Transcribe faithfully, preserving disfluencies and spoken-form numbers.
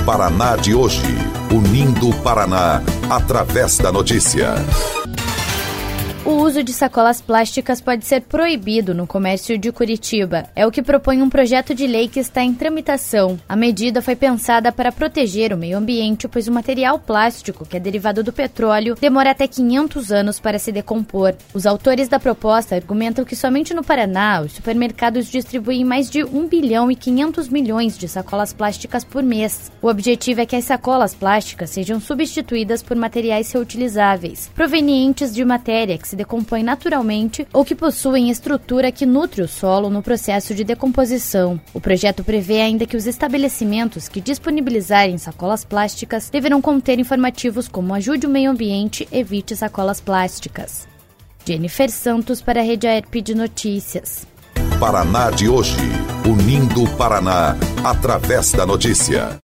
Paraná de hoje, unindo o Paraná através da notícia. O uso de sacolas plásticas pode ser proibido no comércio de Curitiba. É o que propõe um projeto de lei que está em tramitação. A medida foi pensada para proteger o meio ambiente, pois o material plástico, que é derivado do petróleo, demora até quinhentos anos para se decompor. Os autores da proposta argumentam que somente no Paraná, os supermercados distribuem mais de um bilhão e quinhentos milhões de sacolas plásticas por mês. O objetivo é que as sacolas plásticas sejam substituídas por materiais reutilizáveis, provenientes de matéria que se decompõe naturalmente ou que possuem estrutura que nutre o solo no processo de decomposição. O projeto prevê ainda que os estabelecimentos que disponibilizarem sacolas plásticas deverão conter informativos como ajude o meio ambiente, evite sacolas plásticas. Jennifer Santos para a Rede A E R P de Notícias. Paraná de hoje, unindo o Paraná através da notícia.